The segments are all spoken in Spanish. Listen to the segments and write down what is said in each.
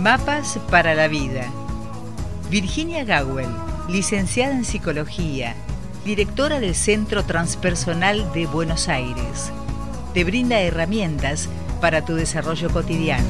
Mapas para la vida. Virginia Gawel, licenciada en Psicología, directora del Centro Transpersonal de Buenos Aires, te brinda herramientas para tu desarrollo cotidiano.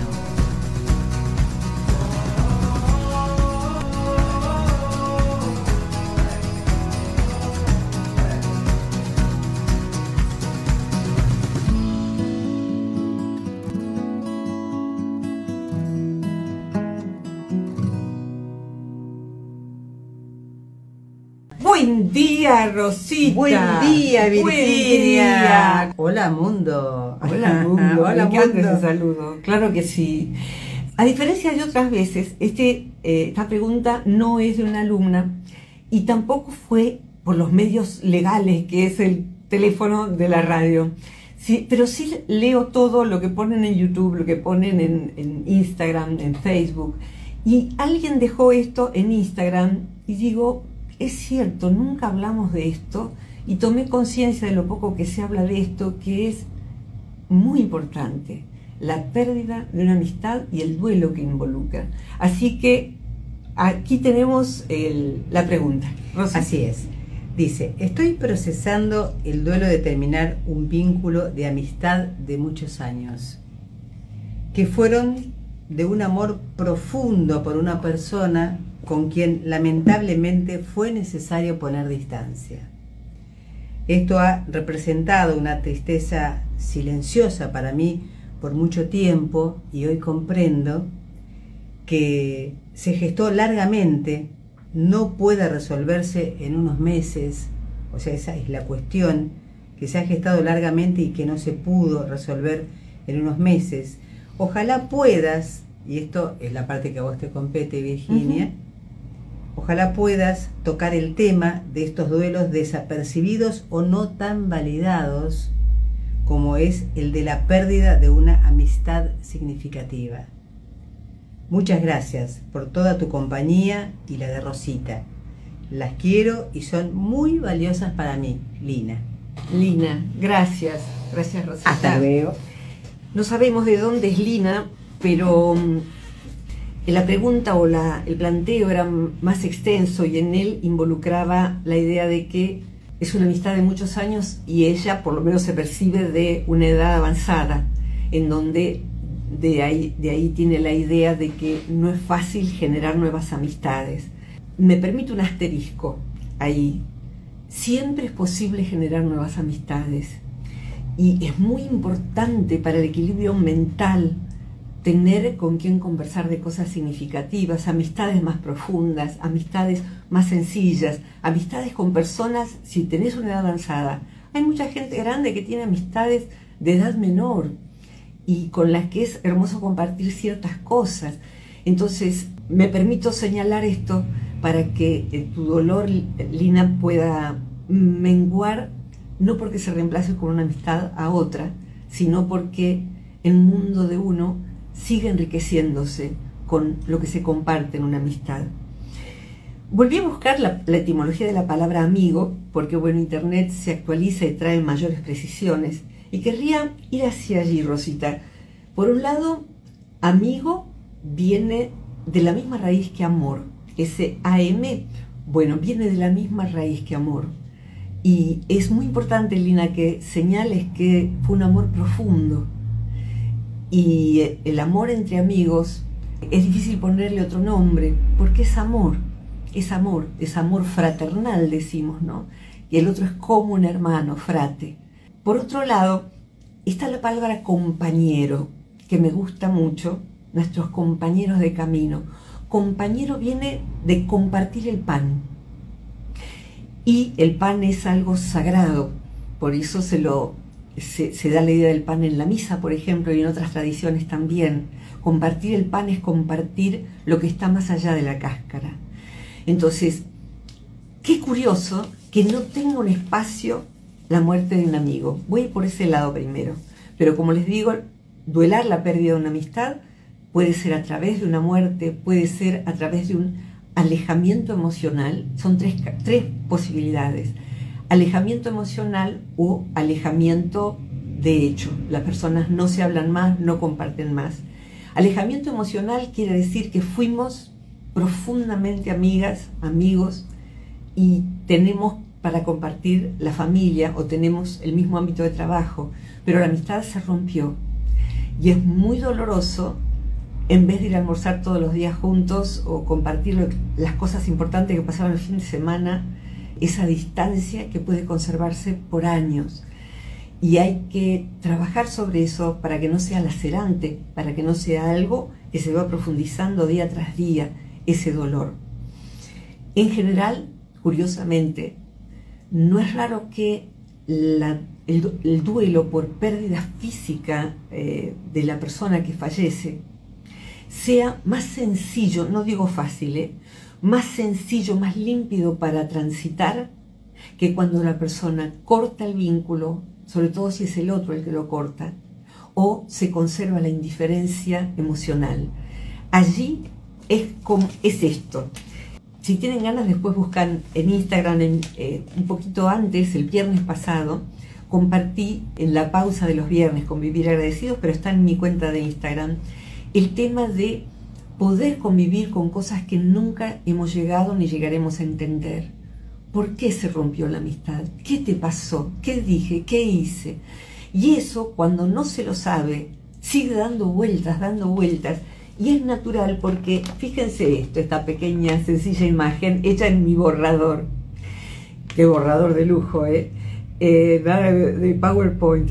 Buen día, Rosita. Buen día, Virginia. Buen día. Hola, mundo. Hola, mundo. Hola, Me encanta mundo. ese saludo. Claro que sí. A diferencia de otras veces, esta pregunta no es de una alumna y tampoco fue por los medios legales, que es el teléfono de la radio. Sí, pero sí leo todo lo que ponen en YouTube, lo que ponen en Instagram, en Facebook. Y alguien dejó esto en Instagram y digo, es cierto, nunca hablamos de esto y tomé conciencia de lo poco que se habla de esto, que es muy importante, la pérdida de una amistad y el duelo que involucra. Así que aquí tenemos la pregunta. Rosa. Así es. Dice, estoy procesando el duelo de terminar un vínculo de amistad de muchos años, que fueron de un amor profundo por una persona con quien lamentablemente fue necesario poner distancia. Esto ha representado una tristeza silenciosa para mí por mucho tiempo y hoy comprendo que se gestó largamente, no puede resolverse en unos meses, o sea, esa es la cuestión, que se ha gestado largamente y que no se pudo resolver en unos meses. Ojalá puedas, y esto es la parte que a vos te compete, Virginia, ojalá puedas tocar el tema de estos duelos desapercibidos o no tan validados como es el de la pérdida de una amistad significativa. Muchas gracias por toda tu compañía y la de Rosita. Las quiero y son muy valiosas para mí, Lina. Lina, gracias. Gracias, Rosita. Hasta luego. No sabemos de dónde es Lina, pero la pregunta o el planteo era más extenso y en él involucraba la idea de que es una amistad de muchos años y ella por lo menos se percibe de una edad avanzada, en donde de ahí tiene la idea de que no es fácil generar nuevas amistades. Me permite un asterisco ahí. Siempre es posible generar nuevas amistades y es muy importante para el equilibrio mental tener con quien conversar de cosas significativas, amistades más profundas, amistades más sencillas, amistades con personas, si tenés una edad avanzada. Hay mucha gente grande que tiene amistades de edad menor y con las que es hermoso compartir ciertas cosas. Entonces, me permito señalar esto para que tu dolor, Lina, pueda menguar, no porque se reemplace con una amistad a otra, sino porque el mundo de uno sigue enriqueciéndose con lo que se comparte en una amistad. Volví a buscar la etimología de la palabra amigo, porque bueno, Internet se actualiza y trae mayores precisiones, y querría ir hacia allí, Rosita. Por un lado, amigo viene de la misma raíz que amor. Ese AM, bueno, viene de la misma raíz que amor. Y es muy importante, Lina, que señales que fue un amor profundo. Y el amor entre amigos es difícil ponerle otro nombre, porque es amor, es amor fraternal, decimos, ¿no? Y el otro es como un hermano, frate. Por otro lado, está la palabra compañero, que me gusta mucho, nuestros compañeros de camino. Compañero viene de compartir el pan. Y el pan es algo sagrado, por eso se da la idea del pan en la misa, por ejemplo, y en otras tradiciones también. Compartir el pan es compartir lo que está más allá de la cáscara. Entonces, qué curioso que no tenga un espacio la muerte de un amigo. Voy por ese lado primero. Pero como les digo, duelar la pérdida de una amistad puede ser a través de una muerte, puede ser a través de un alejamiento emocional. Son tres posibilidades. Alejamiento emocional o alejamiento de hecho. Las personas no se hablan más, no comparten más. Alejamiento emocional quiere decir que fuimos profundamente amigas, amigos, y tenemos para compartir la familia o tenemos el mismo ámbito de trabajo, pero la amistad se rompió. Y es muy doloroso, en vez de ir a almorzar todos los días juntos o compartir las cosas importantes que pasaron el fin de semana, esa distancia que puede conservarse por años. Y hay que trabajar sobre eso para que no sea lacerante, para que no sea algo que se va profundizando día tras día, ese dolor. En general, curiosamente, no es raro que el duelo por pérdida física de la persona que fallece sea más sencillo, no digo fácil, más sencillo, más límpido para transitar que cuando la persona corta el vínculo, sobre todo si es el otro el que lo corta, o se conserva la indiferencia emocional. Allí es esto. Si tienen ganas, después buscan en Instagram, un poquito antes, el viernes pasado, compartí en la pausa de los viernes con Vivir Agradecidos, pero está en mi cuenta de Instagram, el tema de poder convivir con cosas que nunca hemos llegado ni llegaremos a entender. ¿Por qué se rompió la amistad? ¿Qué te pasó? ¿Qué dije? ¿Qué hice? Y eso, cuando no se lo sabe, sigue dando vueltas, y es natural porque, fíjense esto, esta pequeña, sencilla imagen hecha en mi borrador. Qué borrador de lujo, de PowerPoint.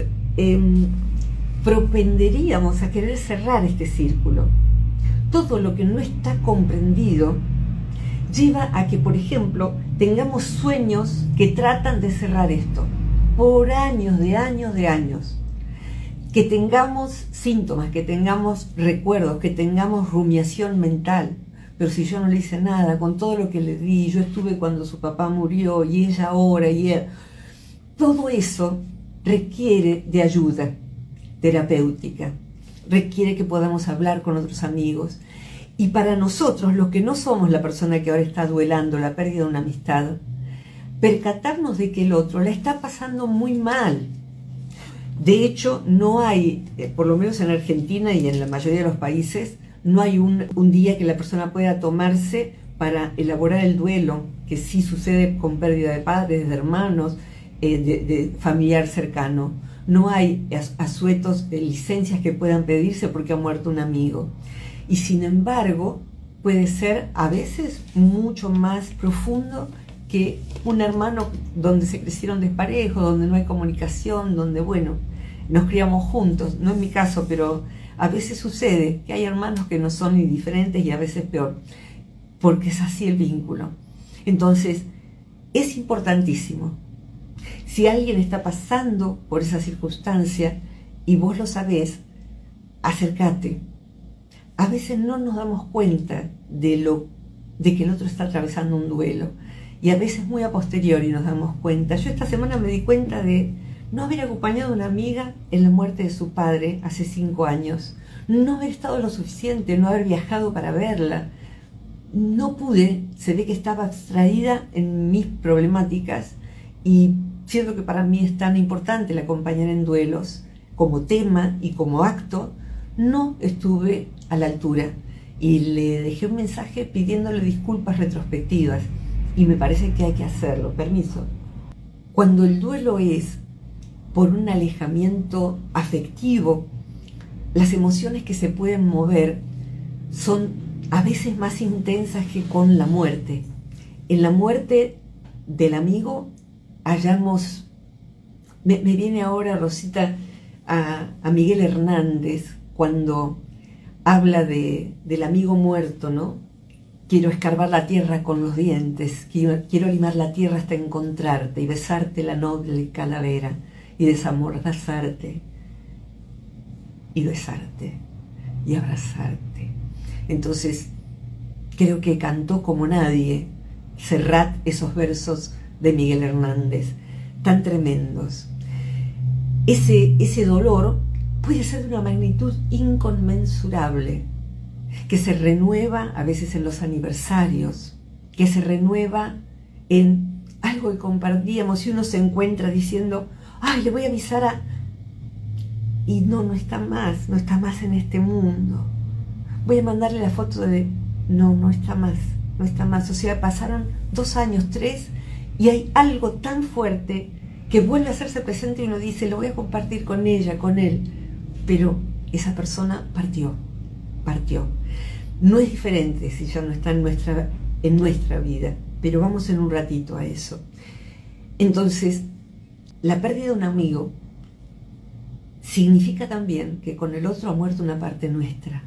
Propenderíamos a querer cerrar este círculo. Todo lo que no está comprendido lleva a que, por ejemplo, tengamos sueños que tratan de cerrar esto por años, de años. Que tengamos síntomas, que tengamos recuerdos, que tengamos rumiación mental. Pero si yo no le hice nada, con todo lo que le di, yo estuve cuando su papá murió y ella ahora y él. Todo eso requiere de ayuda terapéutica, requiere que podamos hablar con otros amigos. Y para nosotros, los que no somos la persona que ahora está duelando la pérdida de una amistad, percatarnos de que el otro la está pasando muy mal. De hecho, no hay, por lo menos en Argentina y en la mayoría de los países, no hay un día que la persona pueda tomarse para elaborar el duelo, que sí sucede con pérdida de padres, de hermanos, de familiar cercano. No hay asuetos de licencias que puedan pedirse porque ha muerto un amigo. Y sin embargo, puede ser a veces mucho más profundo que un hermano donde se crecieron desparejos, donde no hay comunicación, donde, bueno, nos criamos juntos. No es mi caso, pero a veces sucede que hay hermanos que no son ni diferentes y a veces peor, porque es así el vínculo. Entonces, es importantísimo. Si alguien está pasando por esa circunstancia y vos lo sabés, acércate. A veces no nos damos cuenta de que el otro está atravesando un duelo. Y a veces muy a posteriori nos damos cuenta. Yo esta semana me di cuenta de no haber acompañado a una amiga en la muerte de su padre hace 5 años. No haber estado lo suficiente, no haber viajado para verla. No pude, se ve que estaba abstraída en mis problemáticas y siento que para mí es tan importante el acompañar en duelos como tema y como acto. No estuve a la altura y le dejé un mensaje pidiéndole disculpas retrospectivas y me parece que hay que hacerlo. Permiso. Cuando el duelo es por un alejamiento afectivo, las emociones que se pueden mover son a veces más intensas que con la muerte. En la muerte del amigo hallamos, me viene ahora, Rosita, a Miguel Hernández cuando habla del amigo muerto, ¿no? Quiero escarbar la tierra con los dientes, quiero limar la tierra hasta encontrarte y besarte la noble calavera y desamordazarte y besarte y abrazarte. Entonces, creo que cantó como nadie Serrat esos versos de Miguel Hernández, tan tremendos. Ese dolor puede ser de una magnitud inconmensurable, que se renueva a veces en los aniversarios, que se renueva en algo que compartíamos y uno se encuentra diciendo, ay, le voy a avisar a... Y no está más en este mundo. voy a mandarle la foto de... No está más, no está más. O sea, pasaron 2 años, 3, y hay algo tan fuerte que vuelve a hacerse presente y uno dice, lo voy a compartir con ella, con él. Pero esa persona partió. No es diferente si ya no está en nuestra vida, pero vamos en un ratito a eso. Entonces, la pérdida de un amigo significa también que con el otro ha muerto una parte nuestra.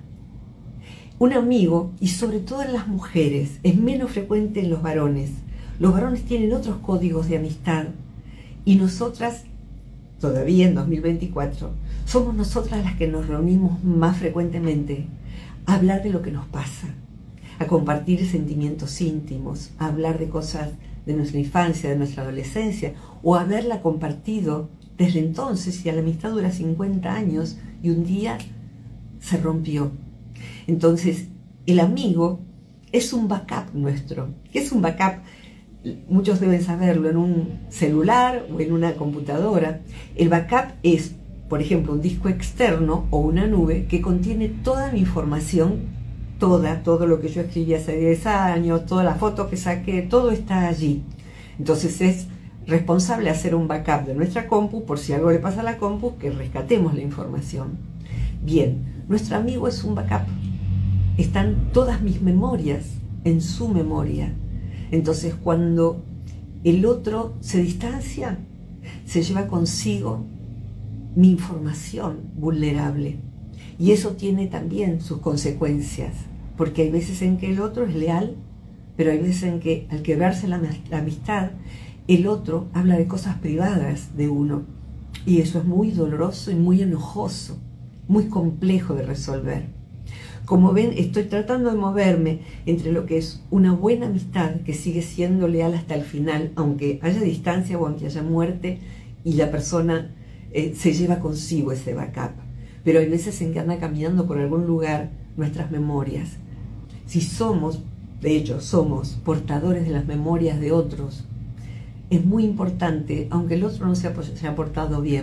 Un amigo, y sobre todo en las mujeres, es menos frecuente en los varones. Los varones tienen otros códigos de amistad y nosotras, todavía en 2024, somos nosotras las que nos reunimos más frecuentemente a hablar de lo que nos pasa, a compartir sentimientos íntimos, a hablar de cosas de nuestra infancia, de nuestra adolescencia, o haberla compartido desde entonces, y la amistad dura 50 años y un día se rompió. Entonces, el amigo es un backup nuestro. ¿Qué es un backup? Muchos deben saberlo, en un celular o en una computadora. El backup es, por ejemplo, un disco externo o una nube que contiene toda mi información, todo lo que yo escribí hace 10 años, todas las fotos que saqué, todo está allí. Entonces es responsable hacer un backup de nuestra compu, por si algo le pasa a la compu, que rescatemos la información. Bien, nuestro amigo es un backup. Están todas mis memorias en su memoria. Entonces, cuando el otro se distancia, se lleva consigo mi información vulnerable. Y eso tiene también sus consecuencias, porque hay veces en que el otro es leal, pero hay veces en que al quebrarse la amistad, el otro habla de cosas privadas de uno. Y eso es muy doloroso y muy enojoso, muy complejo de resolver. Como ven, estoy tratando de moverme entre lo que es una buena amistad que sigue siendo leal hasta el final, aunque haya distancia o aunque haya muerte y la persona se lleva consigo ese backup. Pero hay veces en que anda caminando por algún lugar nuestras memorias. Si somos, de hecho, somos portadores de las memorias de otros, es muy importante, aunque el otro no se haya portado bien,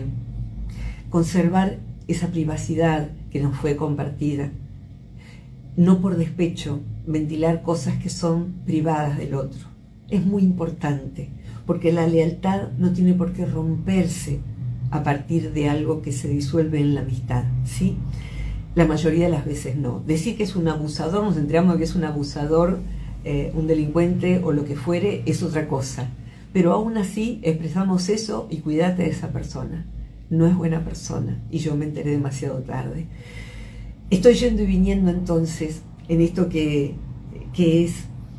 conservar esa privacidad que nos fue compartida. No por despecho, ventilar cosas que son privadas del otro. Es muy importante, porque la lealtad no tiene por qué romperse a partir de algo que se disuelve en la amistad, ¿sí? La mayoría de las veces no. Decir que es un abusador, nos enteramos de que es un abusador, un delincuente o lo que fuere, es otra cosa. Pero aún así expresamos eso y cuídate de esa persona. No es buena persona y yo me enteré demasiado tarde. Estoy yendo y viniendo entonces en esto que es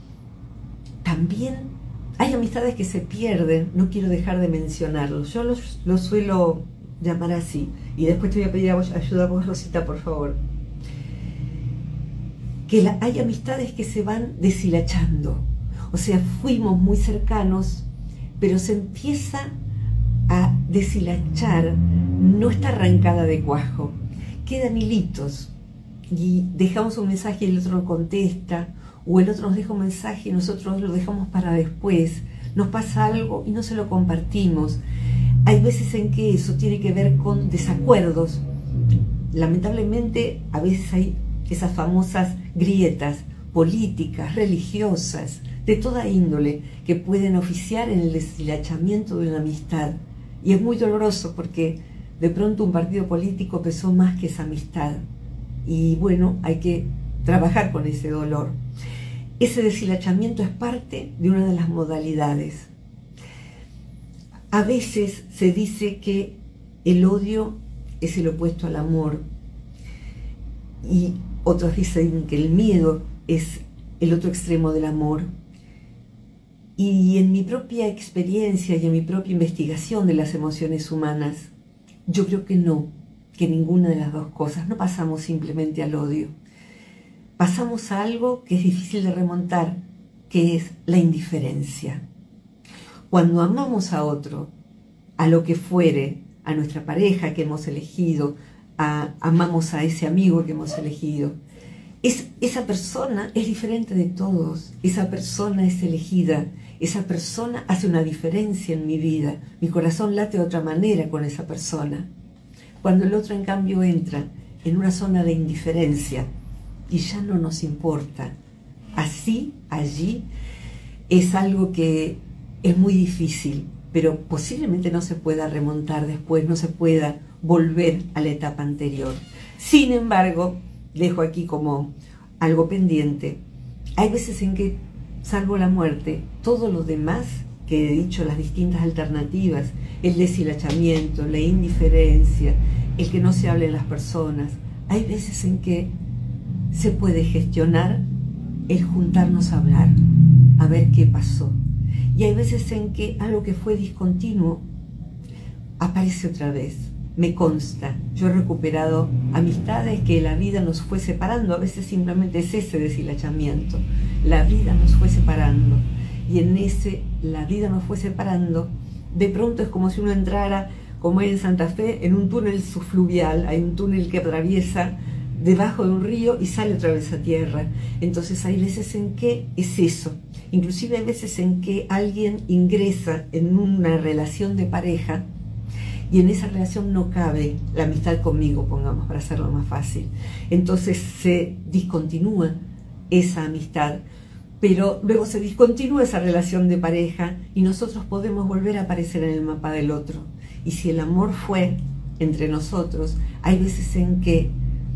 también hay amistades que se pierden, no quiero dejar de mencionarlos, yo los suelo llamar así y después te voy a pedir ayuda a vos, Rosita, por favor. Que hay amistades que se van deshilachando, o sea, fuimos muy cercanos, pero se empieza a deshilachar, no está arrancada de cuajo, quedan hilitos. Y dejamos un mensaje y el otro no contesta, o el otro nos deja un mensaje y nosotros lo dejamos para después, nos pasa algo y no se lo compartimos. Hay veces en que eso tiene que ver con desacuerdos. Lamentablemente a veces hay esas famosas grietas políticas, religiosas, de toda índole, que pueden oficiar en el deshilachamiento de una amistad. Y es muy doloroso porque de pronto un partido político pesó más que esa amistad. Y bueno, hay que trabajar con ese dolor. Ese deshilachamiento es parte de una de las modalidades. A veces se dice que el odio es el opuesto al amor. Y otros dicen que el miedo es el otro extremo del amor. Y en mi propia experiencia y en mi propia investigación de las emociones humanas, yo creo que no. Que ninguna de las dos cosas, no pasamos simplemente al odio, pasamos a algo que es difícil de remontar, que es la indiferencia. Cuando amamos a otro, a lo que fuere, a nuestra pareja que hemos elegido, amamos a ese amigo que hemos elegido, esa persona es diferente de todos, esa persona es elegida, esa persona hace una diferencia en mi vida, mi corazón late de otra manera con esa persona. Cuando el otro, en cambio, entra en una zona de indiferencia, y ya no nos importa. Así, allí, es algo que es muy difícil, pero posiblemente no se pueda remontar después, no se pueda volver a la etapa anterior. Sin embargo, dejo aquí como algo pendiente, hay veces en que, salvo la muerte, todo lo demás que he dicho, las distintas alternativas, el deshilachamiento, la indiferencia, el que no se hablen las personas, hay veces en que se puede gestionar el juntarnos a hablar, a ver qué pasó. Y hay veces en que algo que fue discontinuo aparece otra vez. Me consta, yo he recuperado amistades que la vida nos fue separando, a veces simplemente es ese deshilachamiento, la vida nos fue separando, y en ese, la vida nos fue separando, de pronto es como si uno entrara, como en Santa Fe, en un túnel subfluvial, hay un túnel que atraviesa debajo de un río y sale otra vez a tierra. Entonces hay veces en que es eso, inclusive hay veces en que alguien ingresa en una relación de pareja, y en esa relación no cabe la amistad conmigo, pongamos, para hacerlo más fácil. Entonces se discontinúa esa amistad, pero luego se discontinúa esa relación de pareja y nosotros podemos volver a aparecer en el mapa del otro. Y si el amor fue entre nosotros, hay veces en que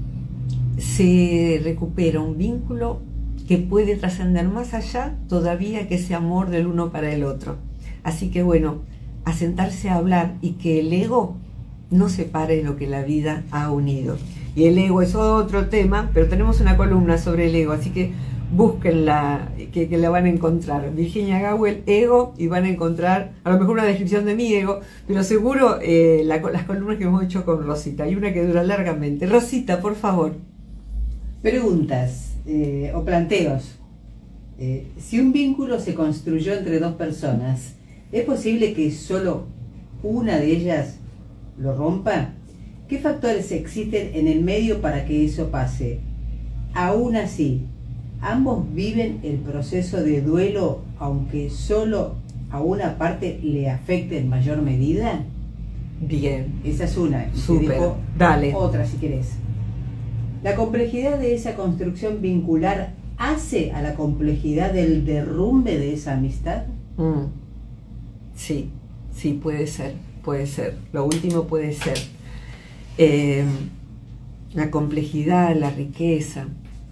se recupera un vínculo que puede trascender más allá todavía que ese amor del uno para el otro. Así que bueno, a sentarse a hablar y que el ego no separe lo que la vida ha unido. Y el ego es otro tema, pero tenemos una columna sobre el ego, así que búsquenla, que la van a encontrar. Virginia Gawel, ego, y van a encontrar a lo mejor una descripción de mi ego, pero seguro las columnas que hemos hecho con Rosita. Hay una que dura largamente. Rosita, por favor. Preguntas o planteos. Si un vínculo se construyó entre dos personas, ¿es posible que solo una de ellas lo rompa? ¿Qué factores existen en el medio para que eso pase? Aún así, ¿ambos viven el proceso de duelo aunque solo a una parte le afecte en mayor medida? Bien. Esa es una. Súper. Dale. Otra si querés. ¿La complejidad de esa construcción vincular hace a la complejidad del derrumbe de esa amistad? Sí, sí, puede ser. Lo último puede ser. La complejidad, la riqueza.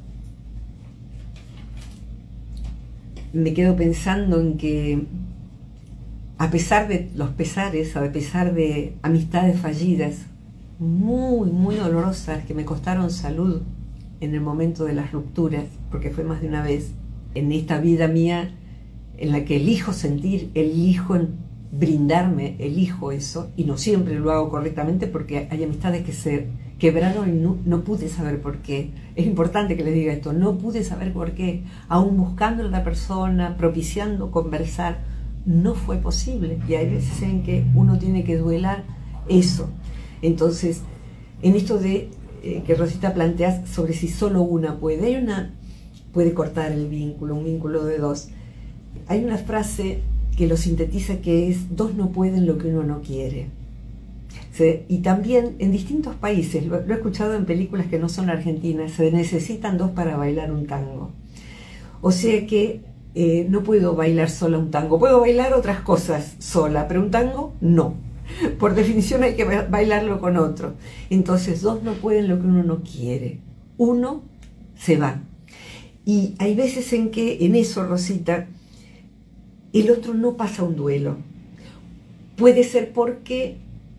Me quedo pensando en que a pesar de los pesares, a pesar de amistades fallidas, muy, muy dolorosas, que me costaron salud en el momento de las rupturas, porque fue más de una vez, en esta vida mía, en la que elijo sentir, elijo brindarme, elijo eso, y no siempre lo hago correctamente porque hay amistades que se quebraron y no pude saber por qué. Es importante que les diga esto, no pude saber por qué, aún buscando a la persona, propiciando conversar, no fue posible, y hay veces en que uno tiene que duelar eso. Entonces, en esto de que Rosita planteas sobre si solo una puede, puede cortar el vínculo, un vínculo de dos. Hay una frase que lo sintetiza, que es: dos no pueden lo que uno no quiere. Y también en distintos países, lo he escuchado en películas que no son argentinas, se necesitan dos para bailar un tango. O sea que no puedo bailar sola un tango, puedo bailar otras cosas sola, pero un tango no. Por definición hay que bailarlo con otro. Entonces, dos no pueden lo que uno no quiere. Uno se va. Y hay veces en que, en eso, Rosita, el otro no pasa un duelo. Puede ser porque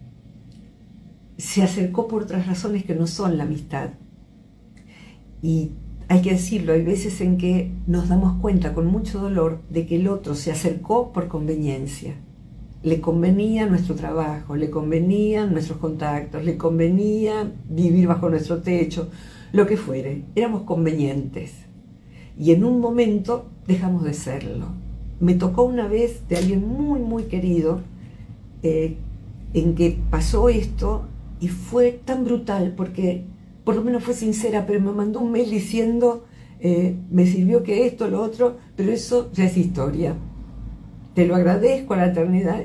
se acercó por otras razones que no son la amistad. Y hay que decirlo, hay veces en que nos damos cuenta con mucho dolor de que el otro se acercó por conveniencia. Le convenía nuestro trabajo, le convenían nuestros contactos, le convenía vivir bajo nuestro techo, lo que fuere. Éramos convenientes. Y en un momento dejamos de serlo. Me tocó una vez de alguien muy, muy querido, en que pasó esto y fue tan brutal porque, por lo menos fue sincera, pero me mandó un mail diciendo, me sirvió que esto, lo otro, pero eso ya es historia. Te lo agradezco a la eternidad,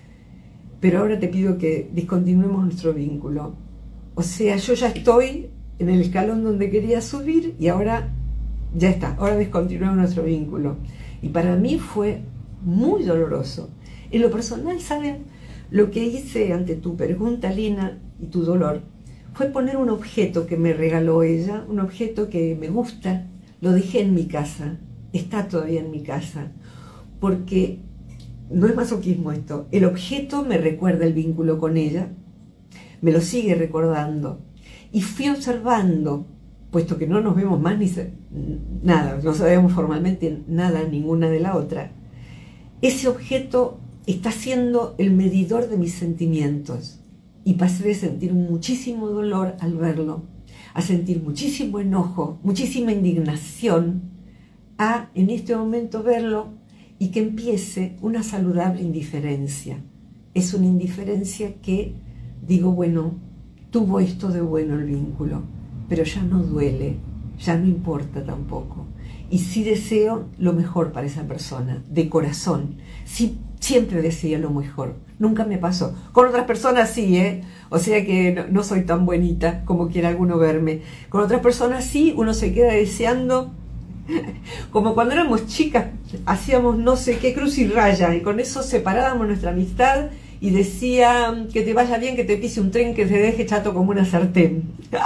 pero ahora te pido que discontinuemos nuestro vínculo. O sea, yo ya estoy en el escalón donde quería subir y ahora ya está, ahora descontinuamos nuestro vínculo. Y para mí fue muy doloroso. En lo personal, ¿saben? Lo que hice ante tu pregunta, Lina, y tu dolor, fue poner un objeto que me regaló ella, un objeto que me gusta, lo dejé en mi casa, está todavía en mi casa, porque no es masoquismo esto, el objeto me recuerda el vínculo con ella, me lo sigue recordando, y fui observando, puesto que no nos vemos más ni nada, no sabemos formalmente nada ninguna de la otra, ese objeto está siendo el medidor de mis sentimientos, y pasé de sentir muchísimo dolor al verlo, a sentir muchísimo enojo, muchísima indignación, a en este momento verlo y que empiece una saludable indiferencia. Es una indiferencia que digo, bueno, tuvo esto de bueno el vínculo, pero ya no duele, ya no importa tampoco. Y sí deseo lo mejor para esa persona, de corazón. Sí, siempre deseo lo mejor. Nunca me pasó. Con otras personas sí, O sea que no soy tan bonita como quiera alguno verme. Con otras personas sí, uno se queda deseando. Como cuando éramos chicas, hacíamos no sé qué cruz y raya, y con eso separábamos nuestra amistad y decía que te vaya bien, que te pise un tren, que te deje chato como una sartén.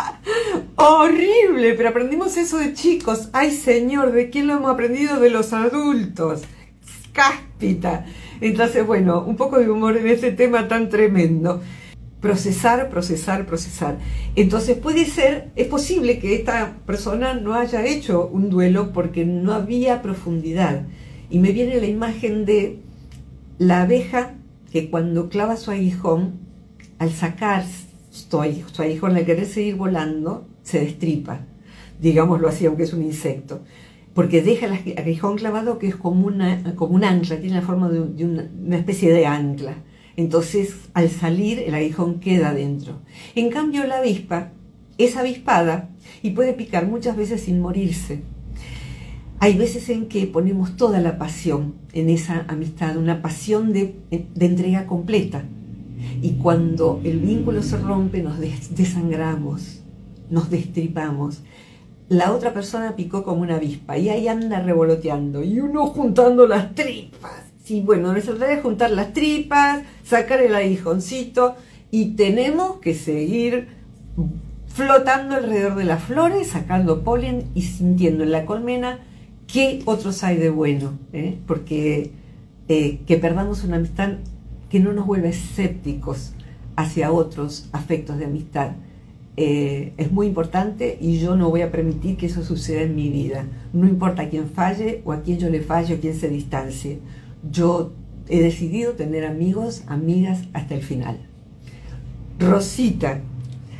Horrible, pero aprendimos eso de chicos. Ay, señor, ¿de quién lo hemos aprendido? De los adultos. Cáspita. Entonces, bueno, un poco de humor en este tema tan tremendo. Procesar, procesar, procesar. Entonces es posible que esta persona no haya hecho un duelo porque no había profundidad. Y me viene la imagen de la abeja que cuando clava su aguijón, al sacar su aguijón, al querer seguir volando, se destripa, digámoslo así, aunque es un insecto, porque deja el aguijón clavado, que es como un ancla, tiene la forma de una especie de ancla. Entonces, al salir, el aguijón queda dentro. En cambio, la avispa es avispada y puede picar muchas veces sin morirse. Hay veces en que ponemos toda la pasión en esa amistad, una pasión de entrega completa. Y cuando el vínculo se rompe, nos desangramos, nos destripamos. La otra persona picó como una avispa y ahí anda revoloteando y uno juntando las tripas. Sí, bueno, se trata de juntar las tripas, sacar el aguijoncito y tenemos que seguir flotando alrededor de las flores, sacando polen y sintiendo en la colmena qué otros hay de bueno, porque que perdamos una amistad que no nos vuelve escépticos hacia otros afectos de amistad. Es muy importante y yo no voy a permitir que eso suceda en mi vida. No importa a quién falle o a quién yo le falle o quién se distancie. Yo he decidido tener amigos, amigas hasta el final. Rosita,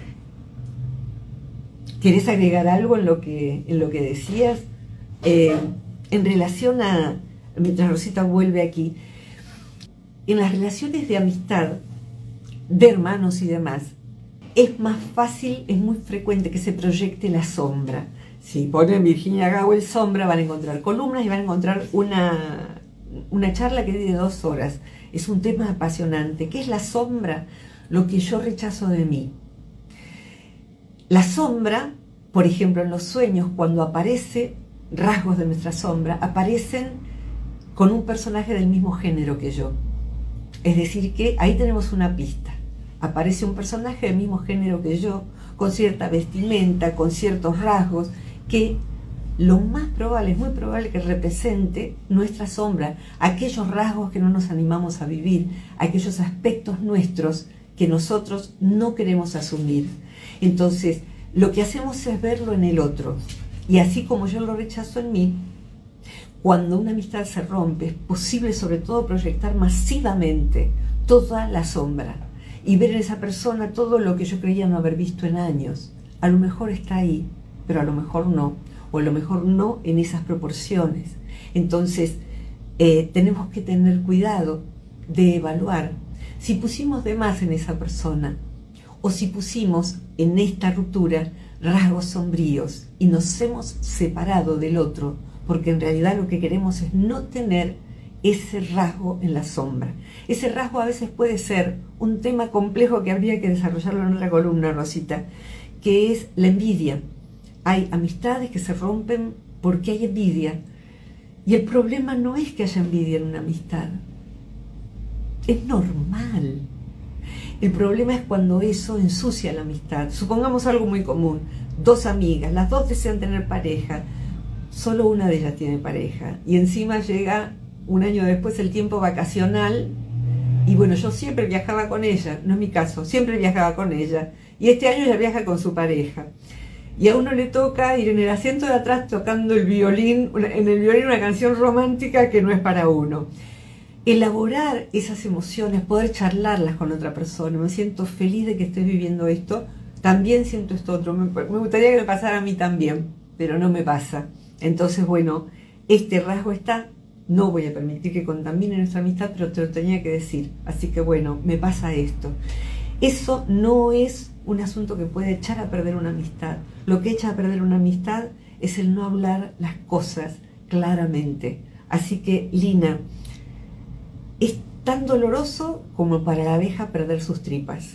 ¿querés agregar algo en lo que decías? En relación a, mientras Rosita vuelve aquí, en las relaciones de amistad, de hermanos y demás, es más fácil, es muy frecuente que se proyecte la sombra. Si ponen Virginia Gawel sombra, van a encontrar columnas y van a encontrar una charla que tiene 2 horas. Es un tema apasionante. ¿Qué es la sombra? Lo que yo rechazo de mí. La sombra, por ejemplo, en los sueños, cuando aparece rasgos de nuestra sombra, aparecen con un personaje del mismo género que yo. Es decir, que ahí tenemos una pista. Aparece un personaje del mismo género que yo, con cierta vestimenta, con ciertos rasgos, que lo más probable, es muy probable que represente nuestra sombra, aquellos rasgos que no nos animamos a vivir, aquellos aspectos nuestros que nosotros no queremos asumir. Entonces, lo que hacemos es verlo en el otro. Y así como yo lo rechazo en mí, cuando una amistad se rompe, es posible sobre todo proyectar masivamente toda la sombra y ver en esa persona todo lo que yo creía no haber visto en años. A lo mejor está ahí, pero a lo mejor no, o a lo mejor no en esas proporciones. Entonces, tenemos que tener cuidado de evaluar si pusimos de más en esa persona o si pusimos en esta ruptura rasgos sombríos y nos hemos separado del otro, porque en realidad lo que queremos es no tener ese rasgo en la sombra. Ese rasgo a veces puede ser un tema complejo que habría que desarrollarlo en otra columna, Rosita, que es la envidia. Hay amistades que se rompen porque hay envidia. Y el problema no es que haya envidia en una amistad. Es normal. El problema es cuando eso ensucia la amistad. Supongamos algo muy común. 2 amigas, las 2 desean tener pareja. Solo una de ellas tiene pareja. Y encima llega un año después el tiempo vacacional. Y bueno, yo siempre viajaba con ella. No es mi caso, siempre viajaba con ella. Y este año ella viaja con su pareja. Y a uno le toca ir en el asiento de atrás tocando el violín, en el violín una canción romántica que no es para uno. Elaborar esas emociones, poder charlarlas con otra persona. Me siento feliz de que estés viviendo esto. También siento esto otro. Me gustaría que me pasara a mí también, pero no me pasa. Entonces, bueno, este rasgo está. No voy a permitir que contamine nuestra amistad, pero te lo tenía que decir. Así que bueno, me pasa esto. Eso no es un asunto que puede echar a perder una amistad. Lo que echa a perder una amistad es el no hablar las cosas claramente. Así que, Lina, es tan doloroso como para la abeja perder sus tripas.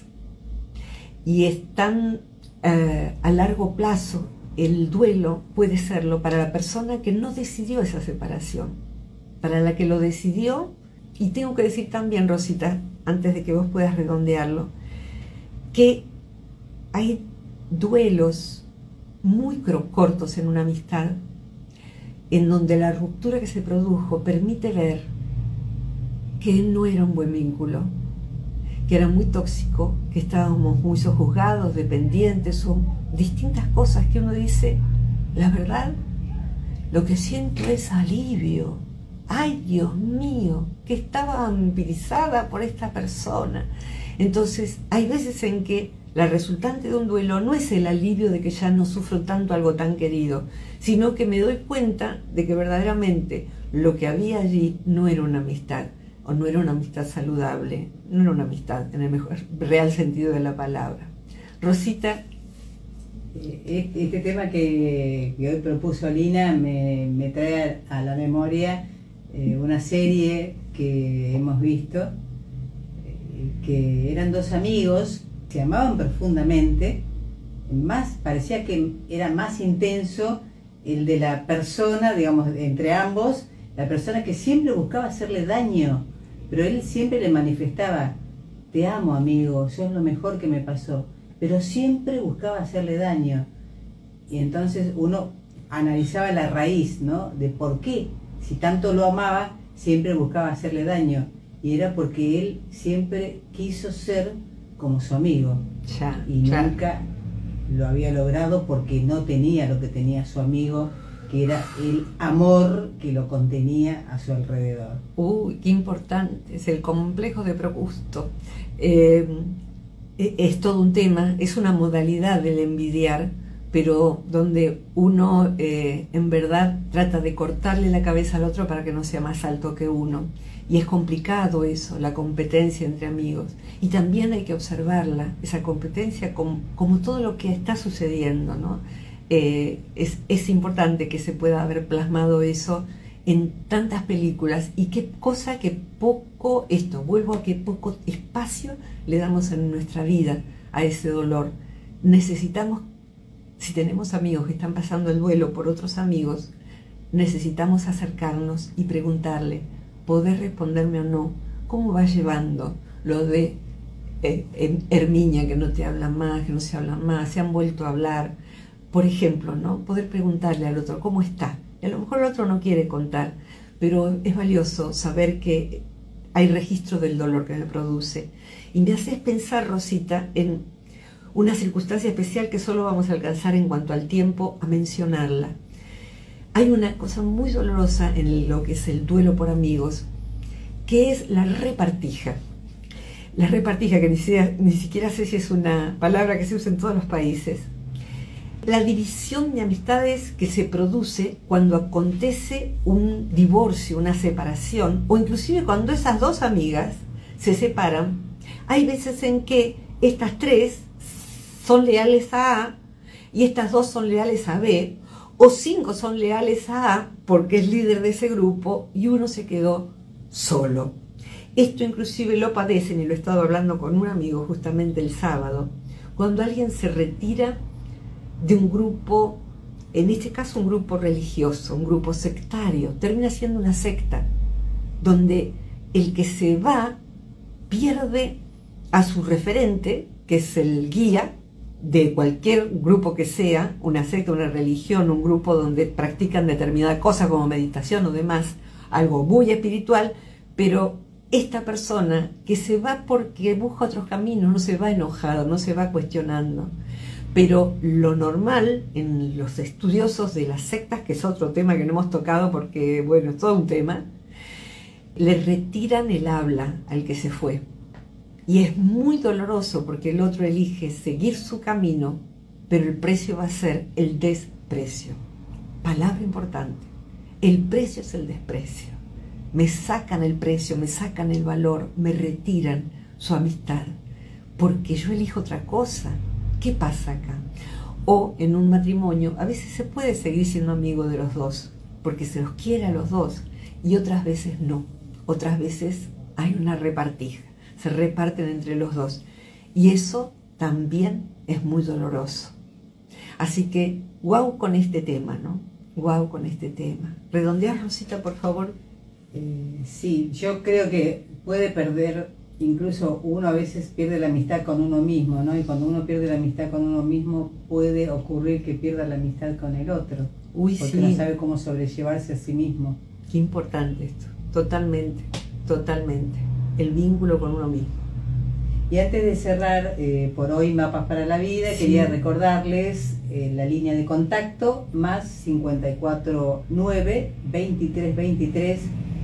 Y es tan a largo plazo, el duelo puede serlo para la persona que no decidió esa separación. Para la que lo decidió, y tengo que decir también, Rosita, antes de que vos puedas redondearlo, que hay duelos muy cortos en una amistad, en donde la ruptura que se produjo permite ver que no era un buen vínculo, que era muy tóxico, que estábamos muy sojuzgados, dependientes, o distintas cosas que uno dice, la verdad, lo que siento es alivio. Ay, Dios mío, que estaba vampirizada por esta persona. Entonces, hay veces en que la resultante de un duelo no es el alivio de que ya no sufro tanto algo tan querido, sino que me doy cuenta de que verdaderamente lo que había allí no era una amistad, o no era una amistad saludable, no era una amistad en el mejor, real sentido de la palabra. Rosita. Este tema que hoy propuso Lina me trae a la memoria una serie que hemos visto, que eran 2 amigos, se amaban profundamente, parecía que era más intenso el de la persona, digamos, entre ambos, la persona que siempre buscaba hacerle daño, pero él siempre le manifestaba, te amo amigo, sos lo mejor que me pasó, pero siempre buscaba hacerle daño. Y entonces uno analizaba la raíz, ¿no? De por qué, si tanto lo amaba, siempre buscaba hacerle daño. Y era porque él siempre quiso ser como su amigo. Nunca lo había logrado porque no tenía lo que tenía su amigo, que era el amor que lo contenía a su alrededor. Uy, qué importante, es el complejo de Procusto. Es todo un tema, es una modalidad del envidiar, pero donde uno en verdad trata de cortarle la cabeza al otro para que no sea más alto que uno. Y es complicado eso, la competencia entre amigos. Y también hay que observarla, esa competencia, como todo lo que está sucediendo, ¿no? Es importante que se pueda haber plasmado eso en tantas películas, y qué cosa que poco espacio le damos en nuestra vida a ese dolor. Necesitamos, si tenemos amigos que están pasando el duelo por otros amigos, necesitamos acercarnos y preguntarle, ¿podés responderme o no? ¿Cómo va llevando lo de Herminia, que no te hablan más, que no se hablan más, se han vuelto a hablar? Por ejemplo, ¿no? Poder preguntarle al otro, ¿cómo está? Y a lo mejor el otro no quiere contar, pero es valioso saber que hay registro del dolor que me produce. Y me haces pensar, Rosita, en una circunstancia especial que solo vamos a alcanzar en cuanto al tiempo a mencionarla. Hay una cosa muy dolorosa en lo que es el duelo por amigos, que es la repartija. La repartija, que ni siquiera sé si es una palabra que se usa en todos los países. La división de amistades que se produce cuando acontece un divorcio, una separación, o inclusive cuando esas 2 amigas se separan. Hay veces en que estas 3 son leales a A y estas 2 son leales a B, o 5 son leales a A porque es líder de ese grupo y uno se quedó solo. Esto inclusive lo padecen, y lo he estado hablando con un amigo justamente el sábado, cuando alguien se retira de un grupo, en este caso un grupo religioso, un grupo sectario, termina siendo una secta, donde el que se va pierde a su referente, que es el guía de cualquier grupo que sea, una secta, una religión, un grupo donde practican determinada cosa como meditación o demás, algo muy espiritual, pero esta persona que se va porque busca otros caminos, no se va enojado, no se va cuestionando. Pero lo normal en los estudiosos de las sectas, que es otro tema que no hemos tocado porque, bueno, es todo un tema, le retiran el habla al que se fue. Y es muy doloroso porque el otro elige seguir su camino, pero el precio va a ser el desprecio. Palabra importante. El precio es el desprecio. Me sacan el precio, me sacan el valor, me retiran su amistad, porque yo elijo otra cosa. ¿Qué pasa acá? O en un matrimonio, a veces se puede seguir siendo amigo de los dos, porque se los quiere a los dos, y otras veces no. Otras veces hay una repartija, se reparten entre los dos, y eso también es muy doloroso. Así que, guau con este tema, ¿no? Guau con este tema. ¿Redondear, Rosita, por favor? Sí, yo creo que puede perder, incluso uno a veces pierde la amistad con uno mismo, ¿no? Y cuando uno pierde la amistad con uno mismo, puede ocurrir que pierda la amistad con el otro. Uy, porque sí. no sabe cómo sobrellevarse a sí mismo. Qué importante esto. Totalmente, totalmente. El vínculo con uno mismo. Y antes de cerrar por hoy Mapas para la Vida, Sí. quería recordarles la línea de contacto más 549 2323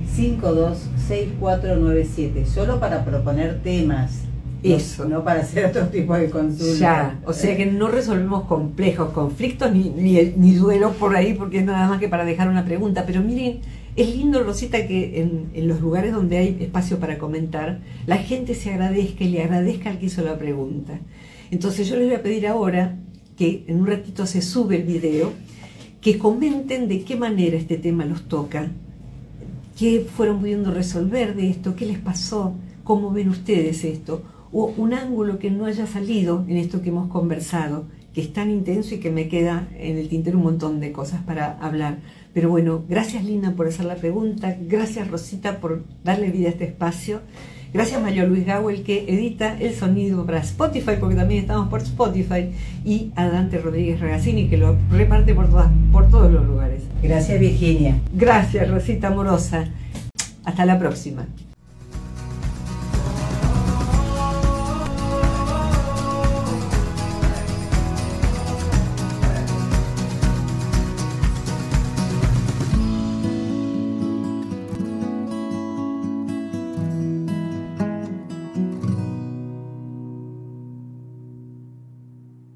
526497, solo para proponer temas. Eso. No para hacer otro tipo de consultas. Ya, o sea que no resolvemos complejos conflictos ni duelos por ahí, porque es nada más que para dejar una pregunta. Pero miren, es lindo, Rosita, que en los lugares donde hay espacio para comentar, la gente se agradezca y le agradezca al que hizo la pregunta. Entonces yo les voy a pedir ahora que en un ratito se sube el video, que comenten de qué manera este tema los toca, qué fueron pudiendo resolver de esto, qué les pasó, cómo ven ustedes esto, o un ángulo que no haya salido en esto que hemos conversado, que es tan intenso y que me queda en el tintero un montón de cosas para hablar. Pero bueno, gracias Lina por hacer la pregunta, gracias Rosita por darle vida a este espacio, gracias Mario Luis Gawel que edita el sonido para Spotify, porque también estamos por Spotify, y a Dante Rodríguez Ragazzini que lo reparte por todos los lugares. Gracias, Virginia. Gracias, Rosita amorosa. Hasta la próxima.